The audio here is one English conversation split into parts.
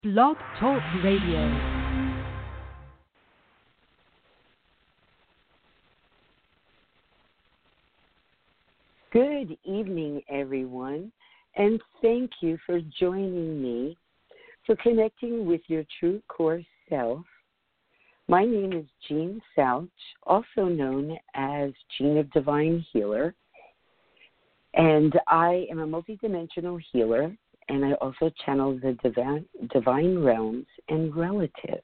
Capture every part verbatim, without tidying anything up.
Blog Talk Radio. Good evening, everyone, and thank you for joining me for connecting with your true core self. My name is Jean Souch, also known as Jean of Divine Healer, and I am a multidimensional healer, and I also channel the divine, divine realms and relatives.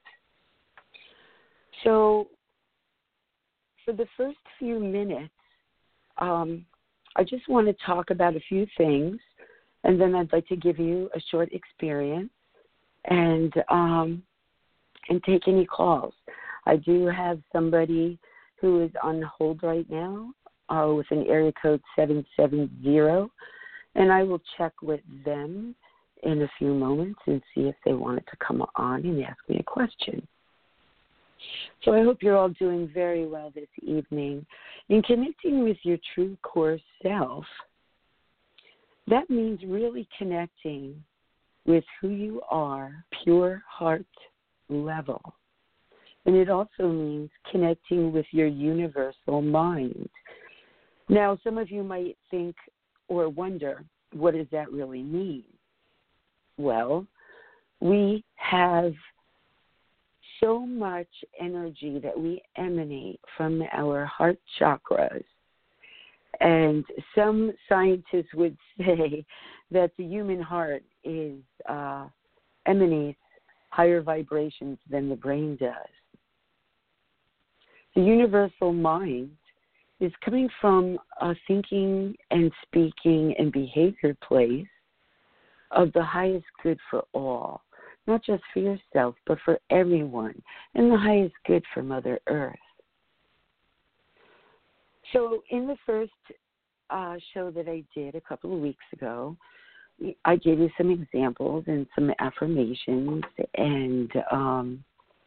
So for the first few minutes, um, I just want to talk about a few things, and then I'd like to give you a short experience and um, and take any calls. I do have somebody who is on hold right now uh, with an area code seven seven zero, and I will check with them in a few moments and see if they wanted to come on and ask me a question. So I hope you're all doing very well this evening. In connecting with your true core self, that means really connecting with who you are, pure heart level. And it also means connecting with your universal mind. Now, some of you might think or wonder, what does that really mean? Well, we have so much energy that we emanate from our heart chakras. And some scientists would say that the human heart is uh, emanates higher vibrations than the brain does. The universal mind is coming from a thinking and speaking and behavior place of the highest good for all, not just for yourself, but for everyone, and the highest good for Mother Earth. So in the first uh, show that I did a couple of weeks ago, I gave you some examples and some affirmations, and um,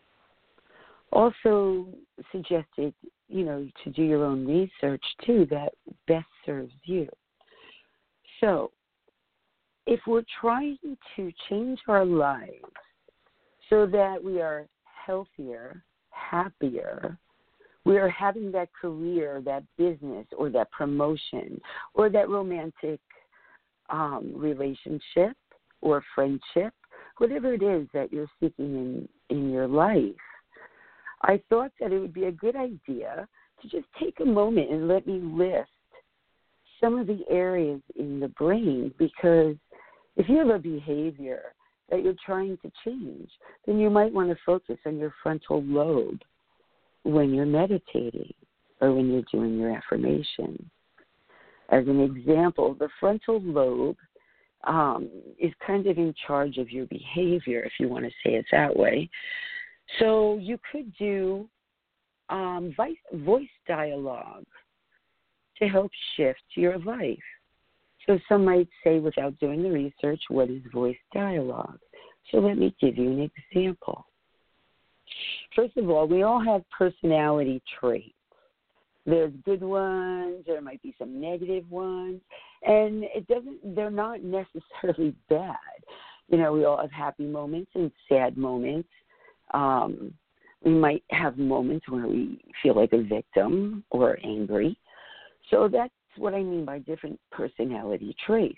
also suggested, you know, to do your own research too that best serves you. So if we're trying to change our lives so that we are healthier, happier, we are having that career, that business, or that promotion, or that romantic um, relationship or friendship, whatever it is that you're seeking in, in your life, I thought that it would be a good idea to just take a moment and let me list some of the areas in the brain, because if you have a behavior that you're trying to change, then you might want to focus on your frontal lobe when you're meditating or when you're doing your affirmation. As an example, the frontal lobe um, is kind of in charge of your behavior, if you want to say it that way. So you could do um, voice, voice dialogue to help shift your life. So some might say, without doing the research, what is voice dialogue? So let me give you an example. First of all, we all have personality traits. There's good ones, there might be some negative ones, and it doesn't. They're not necessarily bad. You know, we all have happy moments and sad moments. Um, we might have moments where we feel like a victim or angry. So that's what I mean by different personality traits.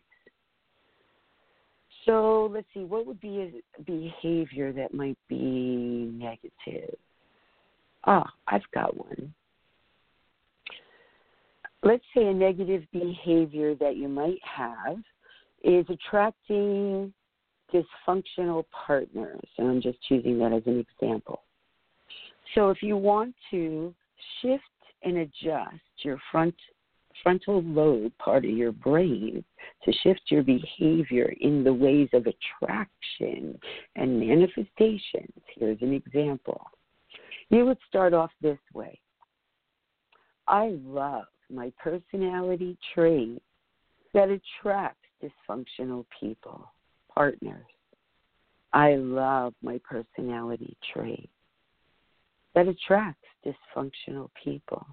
So let's see, what would be a behavior that might be negative? Ah, I've got one. Let's say a negative behavior that you might have is attracting dysfunctional partners, and I'm just choosing that as an example. So if you want to shift and adjust your front frontal lobe part of your brain to shift your behavior in the ways of attraction and manifestations, here's an example. You would start off this way. I love my personality trait that attracts dysfunctional people, partners. I love my personality trait that attracts dysfunctional people.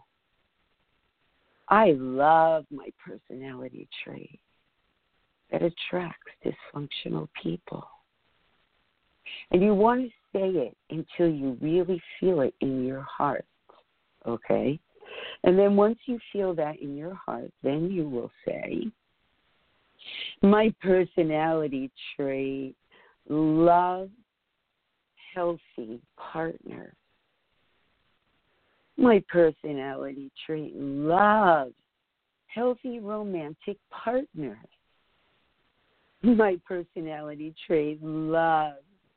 I love my personality trait that attracts dysfunctional people. And you want to say it until you really feel it in your heart, okay? And then once you feel that in your heart, then you will say, my personality trait, love healthy partner. My personality trait, love healthy romantic partner. My personality trait, love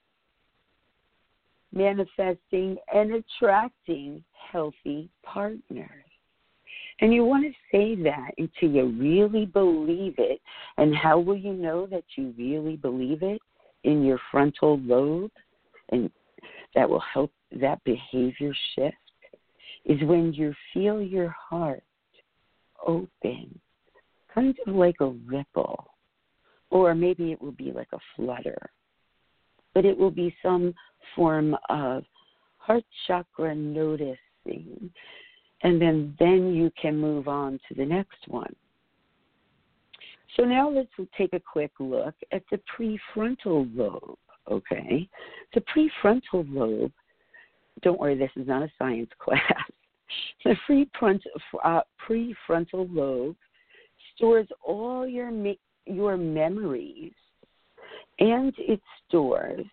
manifesting and attracting healthy partners. And you want to say that until you really believe it. And how will you know that you really believe it? In your frontal lobe, and that will help that behavior shift, is when you feel your heart open, kind of like a ripple, or maybe it will be like a flutter, but it will be some form of heart chakra noticing, and then, then you can move on to the next one. So now let's take a quick look at the prefrontal lobe, okay? The prefrontal lobe, don't worry, this is not a science class. The prefrontal, uh, prefrontal lobe stores all your me- your memories, and it stores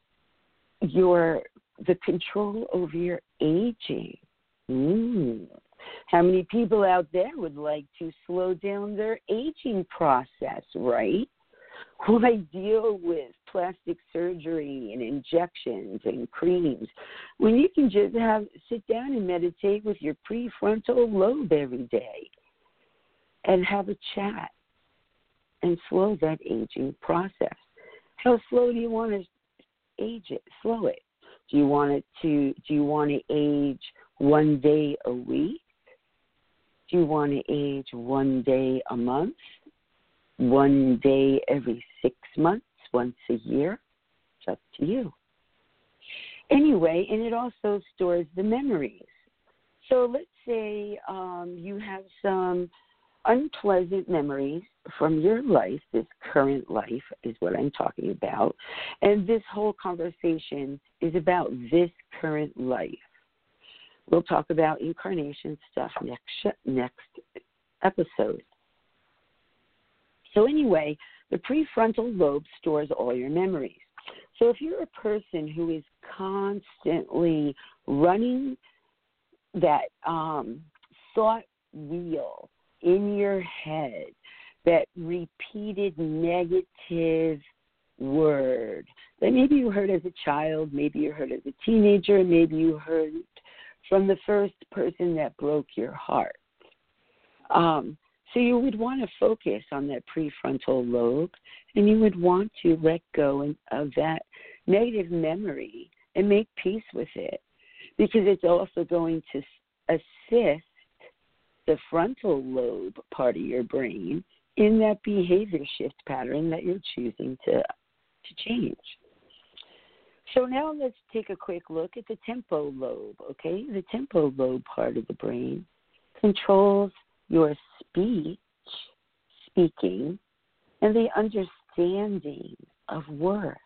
your the control over your aging. Mm. How many people out there would like to slow down their aging process, right? Why deal with plastic surgery and injections and creams when you can just have sit down and meditate with your prefrontal lobe every day and have a chat and slow that aging process? How slow do you want to age it? Slow it. Do you want it to? Do you want to age one day a week? Do you want to age one day a month? One day every six months? Once a year? It's up to you. Anyway, and it also stores the memories. So let's say um, you have some unpleasant memories from your life, this current life is what I'm talking about, and this whole conversation is about this current life. We'll talk about incarnation stuff next next episode. So anyway, the prefrontal lobe stores all your memories. So if you're a person who is constantly running that um, thought wheel in your head, that repeated negative word that maybe you heard as a child, maybe you heard as a teenager, maybe you heard from the first person that broke your heart. Um, so you would want to focus on that prefrontal lobe, and you would want to let go of that negative memory and make peace with it, because it's also going to assist the frontal lobe part of your brain in that behavior shift pattern that you're choosing to to change. So now let's take a quick look at the temporal lobe, okay? The temporal lobe part of the brain controls your speech, speaking, and the understanding of words.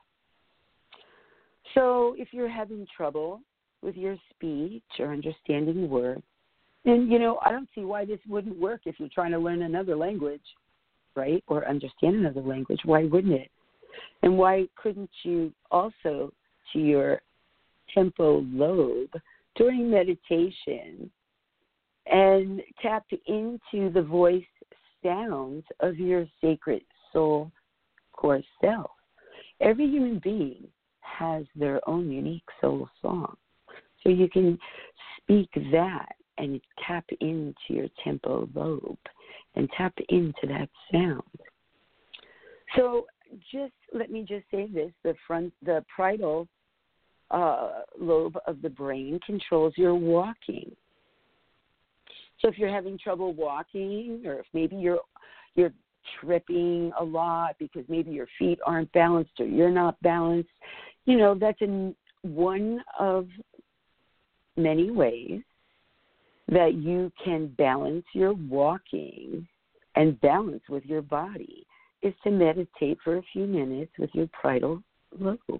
So if you're having trouble with your speech or understanding words, then, you know, I don't see why this wouldn't work if you're trying to learn another language, right, or understand another language. Why wouldn't it? And why couldn't you also, to your temporal lobe, during meditation, and tap into the voice sounds of your sacred soul core self? Every human being has their own unique soul song. So you can speak that and tap into your temporal lobe and tap into that sound. So just let me just say this, the front, the parietal uh, lobe of the brain controls your walking. So if you're having trouble walking, or if maybe you're you're tripping a lot because maybe your feet aren't balanced or you're not balanced, you know, that's in one of many ways that you can balance your walking and balance with your body, is to meditate for a few minutes with your parietal lobe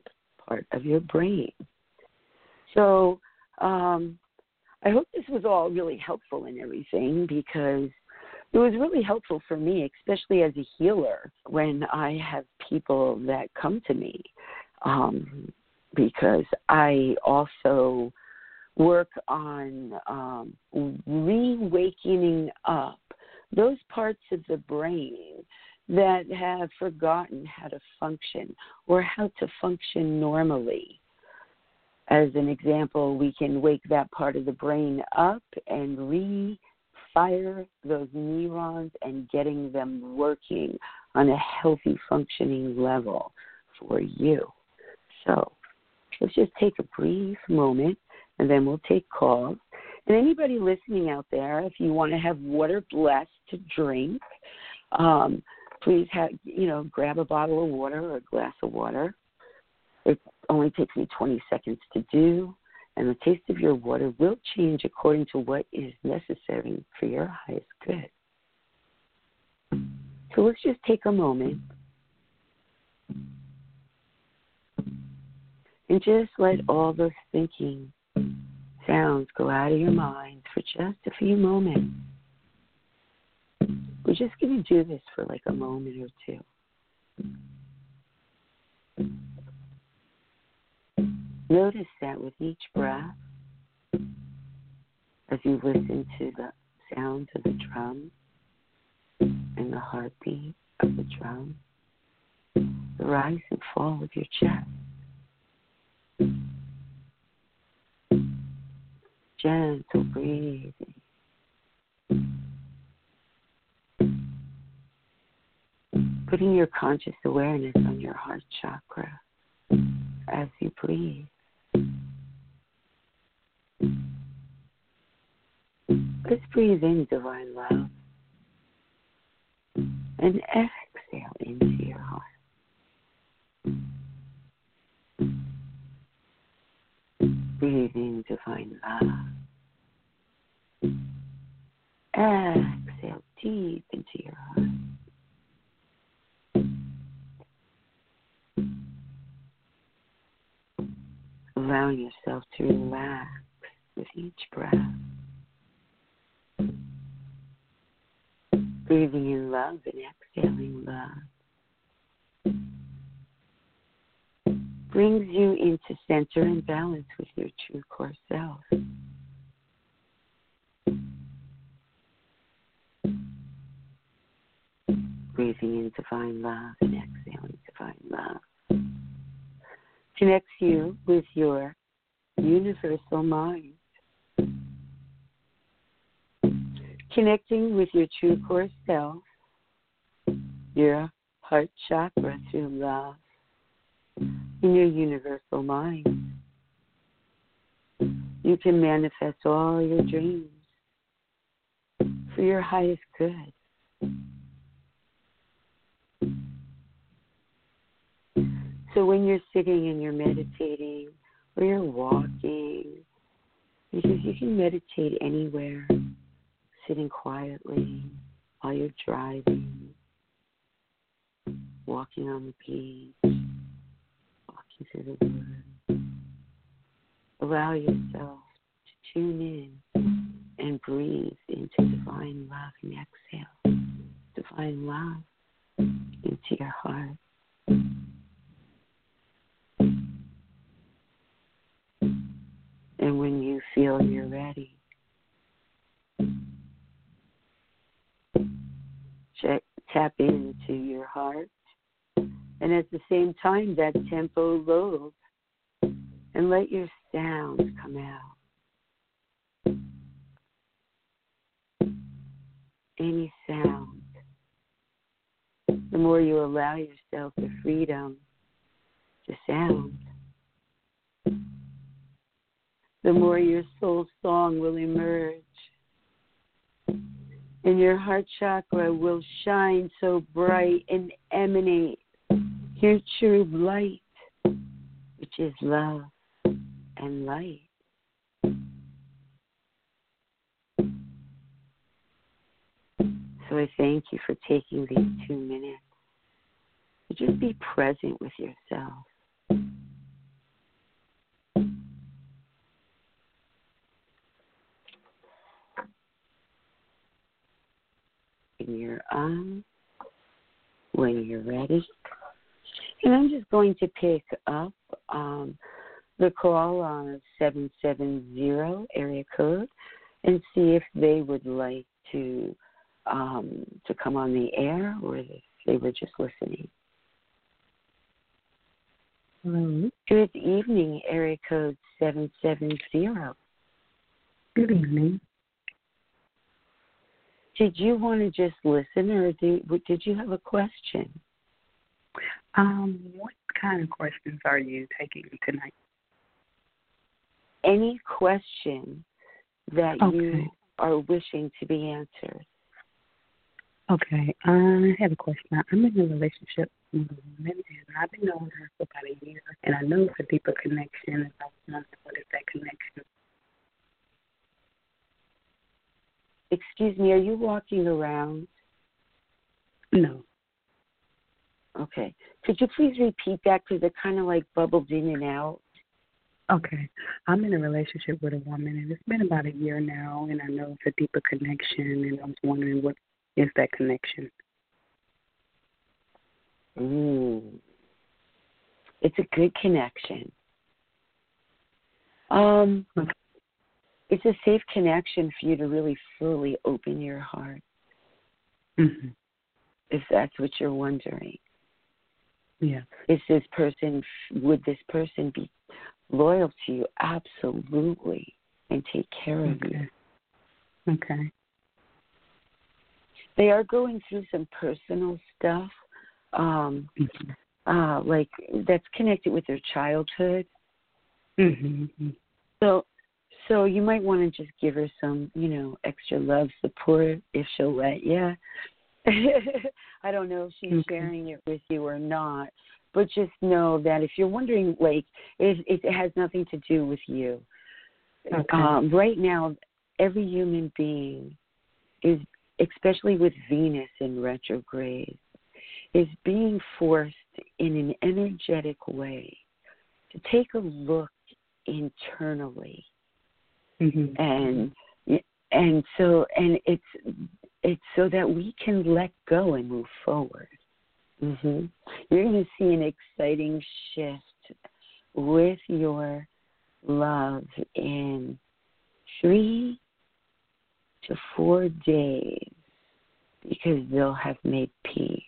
part of your brain. So um, I hope this was all really helpful and everything, because it was really helpful for me, especially as a healer, when I have people that come to me, um, because I also work on um, re-wakening up those parts of the brain that have forgotten how to function or how to function normally. As an example, we can wake that part of the brain up and re-fire those neurons and getting them working on a healthy functioning level for you. So let's just take a brief moment, and then we'll take calls. And anybody listening out there, if you want to have water blessed to drink, um, please have, you know, grab a bottle of water or a glass of water. It only takes me twenty seconds to do, and the taste of your water will change according to what is necessary for your highest good. So let's just take a moment and just let all those thinking sounds go out of your mind for just a few moments. We're just going to do this for like a moment or two. Notice that with each breath, as you listen to the sounds of the drum and the heartbeat of the drum, the rise and fall of your chest. Gentle breathing. Putting your conscious awareness on your heart chakra as you breathe. Let's breathe in divine love and exhale into your heart. Breathe in divine love. Exhale deep into your heart. Allowing yourself to relax with each breath. Breathing in love and exhaling love brings you into center and balance with your true core self. Breathing in divine love and exhaling divine love connects you with your universal mind. Connecting with your true core self, your heart chakra through love, in your universal mind. You can manifest all your dreams for your highest good. So when you're sitting and you're meditating, or you're walking, because you can meditate anywhere, sitting quietly while you're driving, walking on the beach, walking through the woods. Allow yourself to tune in and breathe into divine love and exhale divine love into your heart. And when you feel you're ready, check, tap into your heart, and at the same time, that tempo low, and let your sounds come out. Any sound. The more you allow yourself the freedom to sound, the more your soul song will emerge. And your heart chakra will shine so bright and emanate your true light, which is love and light. So I thank you for taking these two minutes to just be present with yourself. open your eyes when you're ready. And I'm just going to pick up um, the call on seven seven zero area code and see if they would like to um, to come on the air or if they were just listening. Hello. Good evening, area code seven seven zero. Good evening. Did you want to just listen, or did, did you have a question? Um, what kind of questions are you taking tonight? Any question that Okay. you are wishing to be answered. Okay. I had a question. I'm in a relationship with a woman, and I've been knowing her for about a year, and I know it's a deeper connection. And I was wondering, what is that connection? Excuse me, are you walking around? No. Okay. Could you please repeat that, because it kind of like bubbled in and out? Okay. I'm in a relationship with a woman, and it's been about a year now, and I know it's a deeper connection, and I was wondering, what is that connection? Mm. It's a good connection. Um, Okay. It's a safe connection for you to really fully open your heart, Mm-hmm. if that's what you're wondering. Yeah. Is this person, would this person be loyal to you? Absolutely. And take care of Okay. you. Okay. They are going through some personal stuff, um, Mm-hmm. uh, like that's connected with their childhood. Mm-hmm. So, so you might want to just give her some, you know, extra love, support, if she'll let you. I don't know if she's Okay. sharing it with you or not, but just know that if you're wondering, like, it, it has nothing to do with you. Okay. Um, right now, every human being is, especially with Venus in retrograde, is being forced in an energetic way to take a look internally. Mm-hmm. And and so and it's it's so that we can let go and move forward. Mm-hmm. You're going to see an exciting shift with your love in three to four days because they'll have made peace.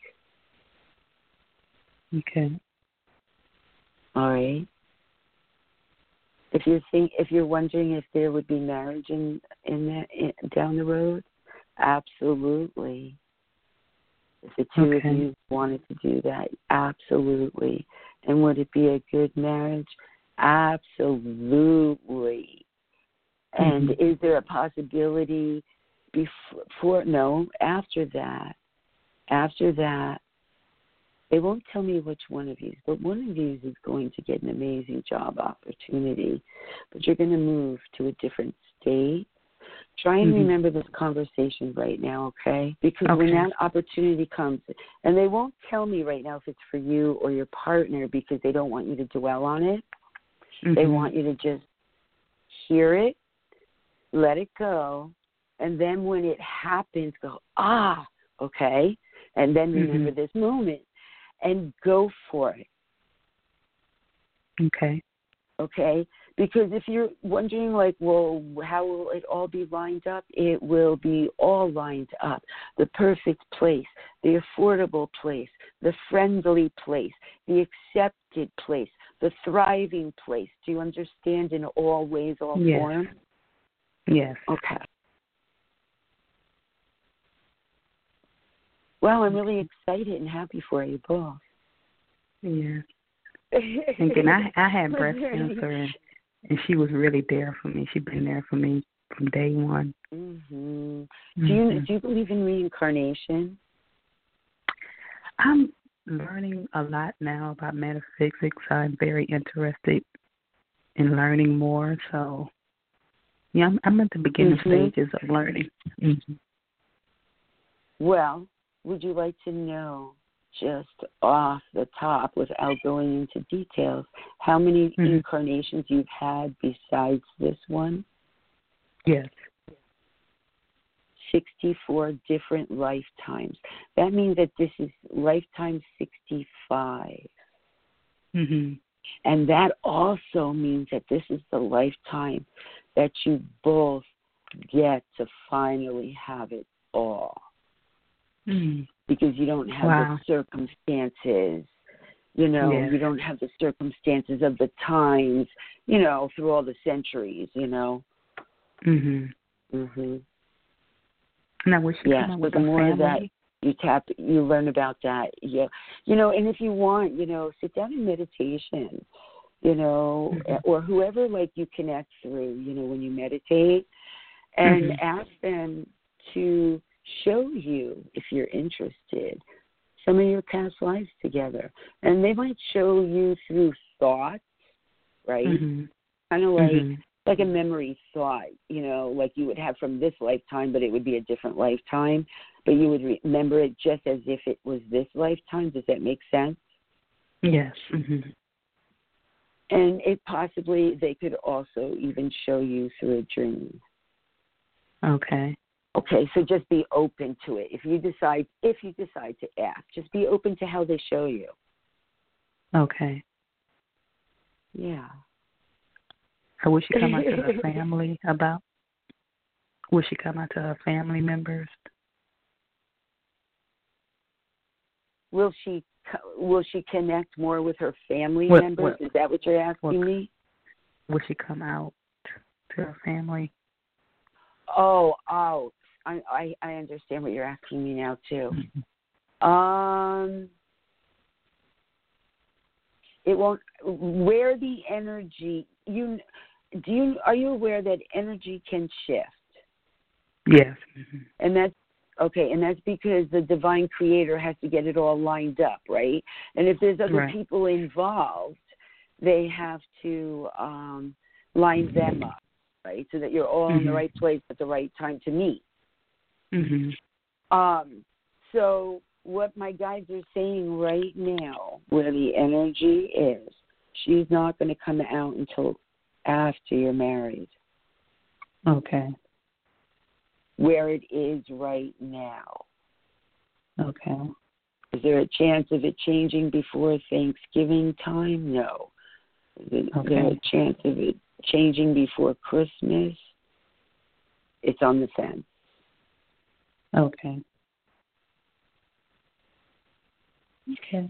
Okay. All right. If you think, if you're wondering if there would be marriage in in that in, down the road, absolutely. If the two Okay. of you wanted to do that, absolutely. And would it be a good marriage? Absolutely. And Mm-hmm. is there a possibility before? No. After that, after that. They won't tell me which one of you, but one of you is going to get an amazing job opportunity, but you're going to move to a different state. Try and Mm-hmm. remember this conversation right now, okay? Because Okay. when that opportunity comes, and they won't tell me right now if it's for you or your partner because they don't want you to dwell on it. Mm-hmm. They want you to just hear it, let it go, and then when it happens, go, ah, okay, and then remember Mm-hmm. this moment. And go for it, Okay. okay? Because if you're wondering, like, well, how will it all be lined up? It will be all lined up. The perfect place, the affordable place, the friendly place, the accepted place, the thriving place. Do you understand in all ways, all Yes. forms? Yes. Okay. Well, I'm really excited and happy for you both. Yeah. Thinking I I had breast cancer, and, and she was really there for me. She's been there for me from day one. Mm-hmm. Mm-hmm. Do you do you believe in reincarnation? I'm learning a lot now about metaphysics. I'm very interested in learning more. So, yeah, I'm, I'm at the beginning Mm-hmm. stages of learning. Mm-hmm. Well, would you like to know, just off the top, without going into details, how many Mm-hmm. incarnations you've had besides this one? Yes. sixty-four different lifetimes. That means that this is lifetime sixty-five. Mhm. And that also means that this is the lifetime that you both get to finally have it all. Mm. Because you don't have Wow. the circumstances, you know, Yeah. you don't have the circumstances of the times, you know, through all the centuries, you know. Mhm. Mhm. Now, was she Yeah, coming so with the her more that family? you tap, you learn about that. Yeah, you know, and if you want, you know, sit down in meditation, you know, Mhm. or whoever like you connect through, you know, when you meditate, and Mhm. ask them to show you, if you're interested, some of your past lives together, and they might show you through thoughts, right? Mhm. Kind of like. Mhm. like a memory thought, you know, like you would have from this lifetime, but it would be a different lifetime. But you would remember it just as if it was this lifetime. Does that make sense? Yes. Mhm. And it possibly, they could also even show you through a dream. Okay. Okay, so just be open to it. If you decide, if you decide to ask, just be open to how they show you. Okay. Yeah. So will she come out to her family about? Will she come out to her family members? Will she will she connect more with her family What- members? what- Is that what you're asking what- me? Will she come out to her family? Oh, oh, I, I I understand what you're asking me now too. Mhm. Um, it won't. Where the energy you do you are you aware that energy can shift? Yes. Mhm. And that's okay, and that's because the divine creator has to get it all lined up, right? And if there's other Right. people involved, they have to um, line them up, right? So that you're all in the Mhm. right place at the right time to meet. Mhm. Um, so what my guides are saying right now, where the energy is, she's not going to come out until after you're married. Okay. Where it is right now. Okay. Is there a chance of it changing before Thanksgiving time? No. Is Okay. there a chance of it changing before Christmas? It's on the fence. Okay. Okay.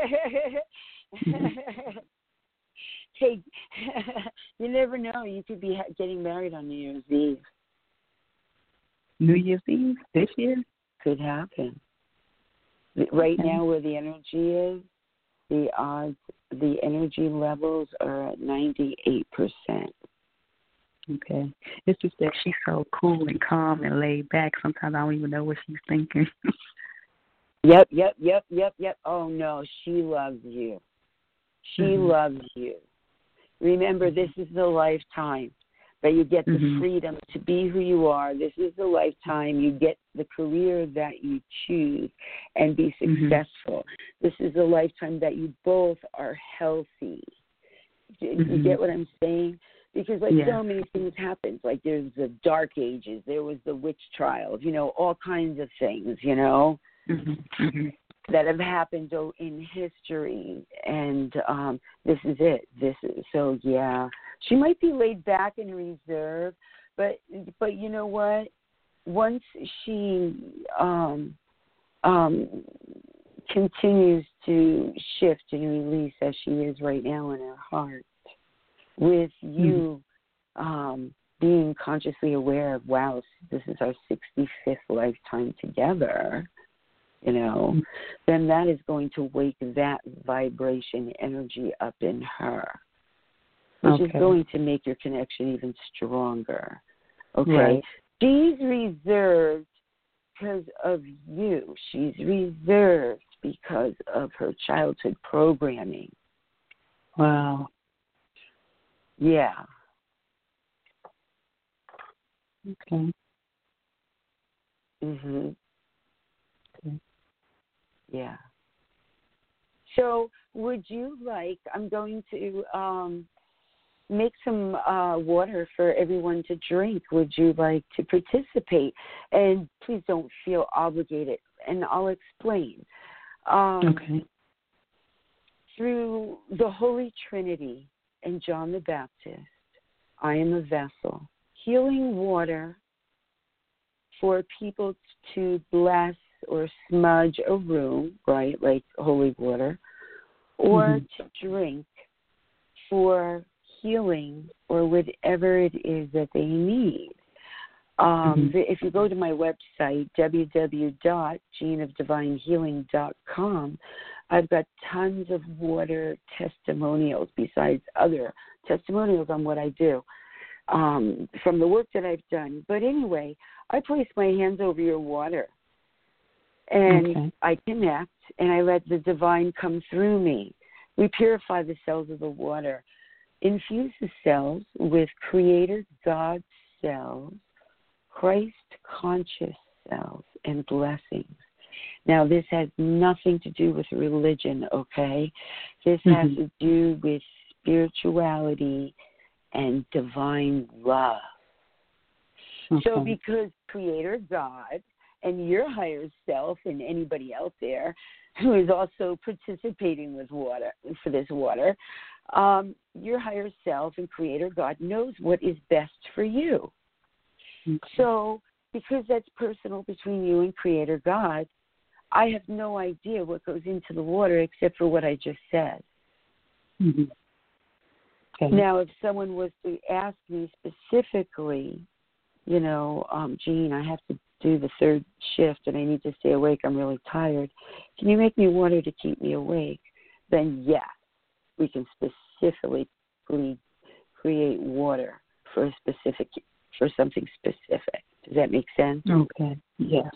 Hey, you never know. You could be ha- getting married on New Year's Eve. New Year's Eve this year? Could happen. Right Okay. now, where the energy is, the odds, the energy levels are at ninety-eight percent. Okay. It's just that she's so cool and calm and laid back. Sometimes I don't even know what she's thinking. Yep, yep, yep, yep, yep. Oh, no, she loves you. She Mhm. loves you. Remember, this is the lifetime that you get the Mhm. freedom to be who you are. This is the lifetime you get the career that you choose and be Mhm. successful. This is the lifetime that you both are healthy. You, you Mhm. get what I'm saying? Because, like, Yeah. so many things happened. Like, there's the Dark Ages. There was the witch trials, you know, all kinds of things, you know, Mhm. Mhm. that have happened oh, in history. And um, this is it. This is So, yeah. She might be laid back and reserved, but, but you know what? Once she um, um, continues to shift and release as she is right now in her heart, with you um, being consciously aware of, wow, this is our sixty-fifth lifetime together, you know, Mm-hmm. then that is going to wake that vibration energy up in her, which Okay. is going to make your connection even stronger. Okay? Right. She's reserved because of you. She's reserved because of her childhood programming. Wow. Yeah. Okay. Mhm. Okay. Yeah. So, would you like? I'm going to. Um, make some uh, water for everyone to drink. Would you like to participate? And please don't feel obligated, and I'll explain. Um, okay. Through the Holy Trinity and John the Baptist, I am a vessel, healing water for people to bless or smudge a room, right, like holy water, or mm-hmm. to drink for healing or whatever it is that they need. Um, mm-hmm. If you go to my website, w w w dot gene of divine healing dot com, I've got tons of water testimonials besides other testimonials on what I do um, from the work that I've done. But anyway, I place my hands over your water, and okay. I connect, and I let the divine come through me. We purify the cells of the water, infuse the cells with Creator God cells, Christ conscious cells, and blessings. Now, this has nothing to do with religion, okay? This mm-hmm. has to do with spirituality and divine love. Okay. So because Creator God and your higher self and anybody out there who is also participating with water for this water, um, your higher self and Creator God knows what is best for you. Okay. So because that's personal between you and Creator God, I have no idea what goes into the water except for what I just said. Mm-hmm. Okay. Now, if someone was to ask me specifically, you know, um, Jean, I have to do the third shift and I need to stay awake, I'm really tired, can you make me water to keep me awake? Then yes, we can specifically create water for a specific, for something specific. Does that make sense? Okay, yes.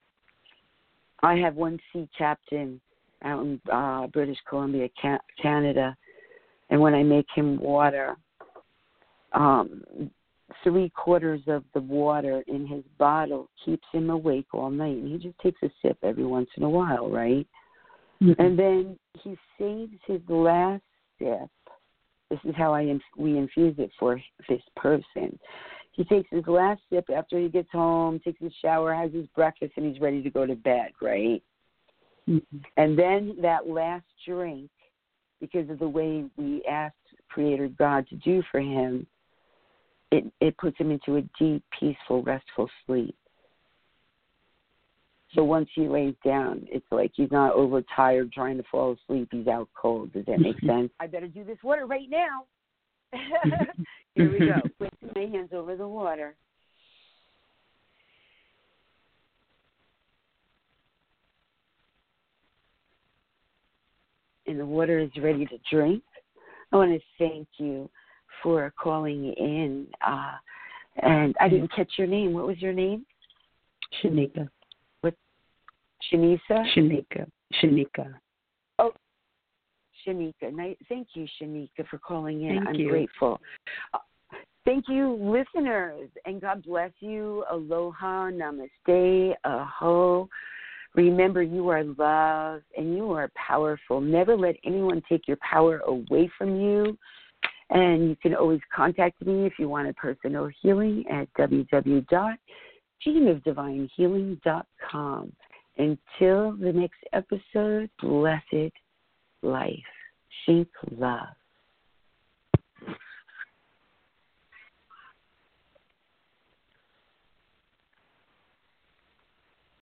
I have one sea captain out in uh, British Columbia, Ca- Canada, and when I make him water, um, three quarters of the water in his bottle keeps him awake all night. And he just takes a sip every once in a while, right? Mm-hmm. And then he saves his last sip. This is how I inf- we infuse it for this person. He takes his last sip after he gets home, takes his shower, has his breakfast, and he's ready to go to bed, right? Mm-hmm. And then that last drink, because of the way we asked Creator God to do for him, it, it puts him into a deep, peaceful, restful sleep. So once he lays down, it's like he's not overtired trying to fall asleep. He's out cold. Does that make sense? I better do this water right now. Here we go. Placing my hands over the water. And the water is ready to drink. I want to thank you for calling in. Uh, and I didn't catch your name. What was your name? Shanika. What? Shanisa? Shanika. Shanika. Oh, Shanika. Thank you, Shanika, for calling in. Thank I'm you. grateful. Uh, thank you, listeners, and God bless you. Aloha, namaste, aho. Remember, you are loved and you are powerful. Never let anyone take your power away from you. And you can always contact me if you want a personal healing at w w w dot gene of divine healing dot com. Until the next episode, blessed life. Think love.